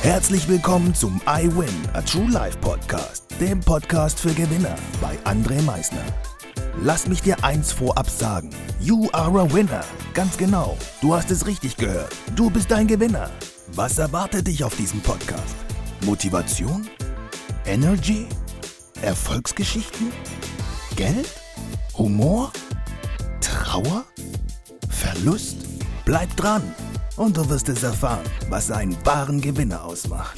Herzlich willkommen zum I Win, a True Life Podcast, dem Podcast für Gewinner bei André Meisner. Lass mich dir eins vorab sagen, you are a winner. Ganz genau, du hast es richtig gehört, du bist ein Gewinner. Was erwartet dich auf diesem Podcast? Motivation? Energy? Erfolgsgeschichten? Geld? Humor? Trauer? Verlust? Bleib dran und du wirst es erfahren, was einen wahren Gewinner ausmacht.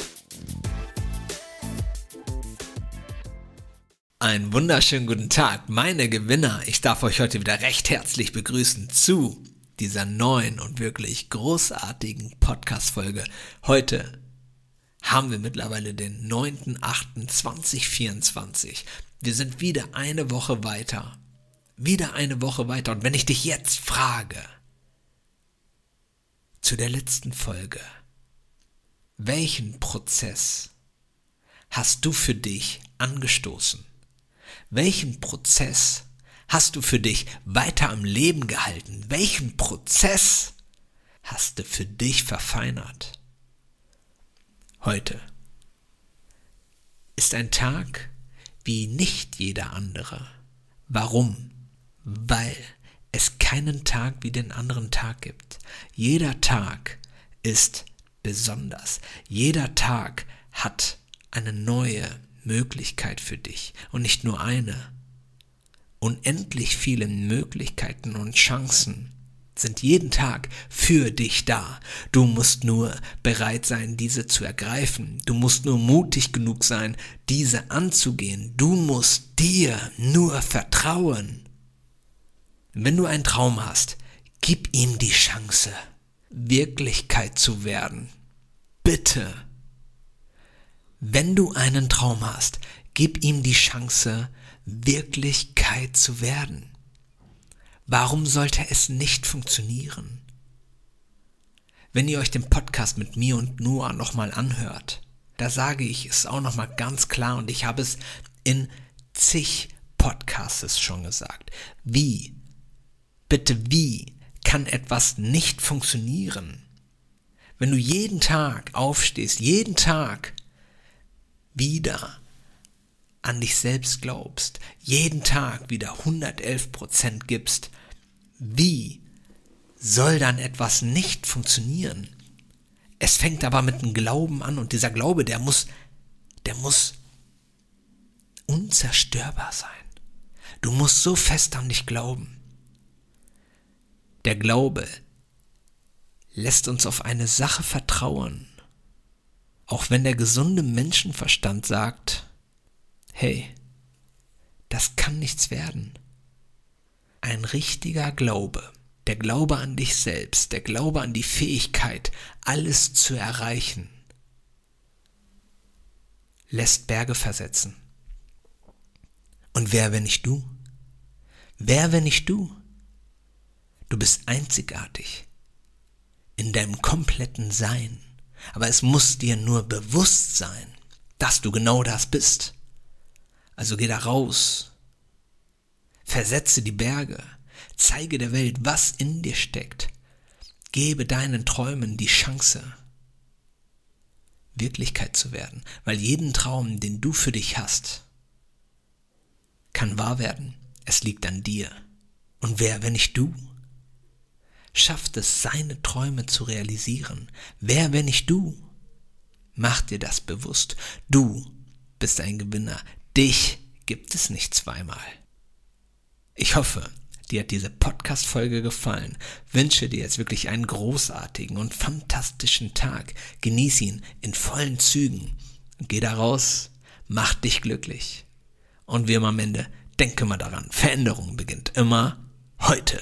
Einen wunderschönen guten Tag, meine Gewinner. Ich darf euch heute wieder recht herzlich begrüßen zu dieser neuen und wirklich großartigen Podcast-Folge. Heute haben wir mittlerweile den 9.8.2024. Wir sind wieder eine Woche weiter. Und wenn ich dich jetzt frage, zu der letzten Folge, welchen Prozess hast du für dich angestoßen? Welchen Prozess hast du für dich weiter am Leben gehalten? Welchen Prozess hast du für dich verfeinert? Heute ist ein Tag wie nicht jeder andere. Warum? Weil es keinen Tag wie den anderen Tag gibt. Jeder Tag ist besonders. Jeder Tag hat eine neue Möglichkeit für dich. Und nicht nur eine. Unendlich viele Möglichkeiten und Chancen sind jeden Tag für dich da. Du musst nur bereit sein, diese zu ergreifen. Du musst nur mutig genug sein, diese anzugehen. Du musst dir nur vertrauen. Wenn du einen Traum hast, gib ihm die Chance, Wirklichkeit zu werden. Bitte. Wenn du einen Traum hast, gib ihm die Chance, Wirklichkeit zu werden. Warum sollte es nicht funktionieren? Wenn ihr euch den Podcast mit mir und Noah nochmal anhört, da sage ich es auch nochmal ganz klar und ich habe es in zig Podcasts schon gesagt. Wie kann etwas nicht funktionieren? Wenn du jeden Tag aufstehst, jeden Tag wieder an dich selbst glaubst, jeden Tag wieder 111% gibst, wie soll dann etwas nicht funktionieren? Es fängt aber mit dem Glauben an und dieser Glaube, der muss unzerstörbar sein. Du musst so fest an dich glauben. Der Glaube lässt uns auf eine Sache vertrauen, auch wenn der gesunde Menschenverstand sagt, hey, das kann nichts werden. Ein richtiger Glaube, der Glaube an dich selbst, der Glaube an die Fähigkeit, alles zu erreichen, lässt Berge versetzen. Und wer, wenn nicht du? Wer, wenn nicht du? Du bist einzigartig in deinem kompletten Sein, aber es muss dir nur bewusst sein, dass du genau das bist. Also geh da raus, versetze die Berge, zeige der Welt, was in dir steckt, gebe deinen Träumen die Chance, Wirklichkeit zu werden, weil jeden Traum, den du für dich hast, kann wahr werden. Es liegt an dir. Und wer, wenn nicht du, schafft es, seine Träume zu realisieren? Wer, wenn nicht du? Mach dir das bewusst. Du bist ein Gewinner. Dich gibt es nicht zweimal. Ich hoffe, dir hat diese Podcast-Folge gefallen. Wünsche dir jetzt wirklich einen großartigen und fantastischen Tag. Genieß ihn in vollen Zügen. Geh da raus, mach dich glücklich. Und wie immer am Ende, denke mal daran, Veränderung beginnt immer heute.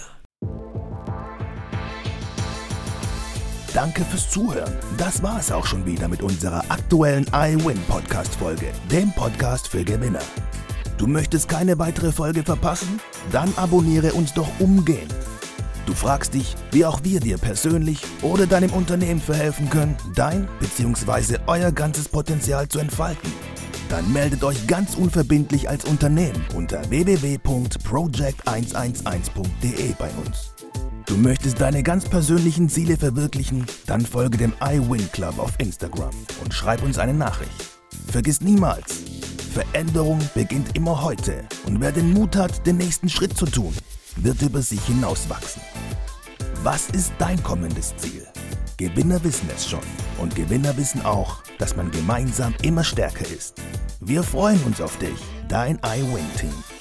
Danke fürs Zuhören. Das war es auch schon wieder mit unserer aktuellen I Win Podcast Folge, dem Podcast für Gewinner. Du möchtest keine weitere Folge verpassen? Dann abonniere uns doch umgehend. Du fragst dich, wie auch wir dir persönlich oder deinem Unternehmen verhelfen können, dein bzw. euer ganzes Potenzial zu entfalten. Dann meldet euch ganz unverbindlich als Unternehmen unter www.project111.de bei uns. Du möchtest deine ganz persönlichen Ziele verwirklichen? Dann folge dem iWin Club auf Instagram und schreib uns eine Nachricht. Vergiss niemals, Veränderung beginnt immer heute und wer den Mut hat, den nächsten Schritt zu tun, wird über sich hinauswachsen. Was ist dein kommendes Ziel? Gewinner wissen es schon und Gewinner wissen auch, dass man gemeinsam immer stärker ist. Wir freuen uns auf dich, dein iWin-Team.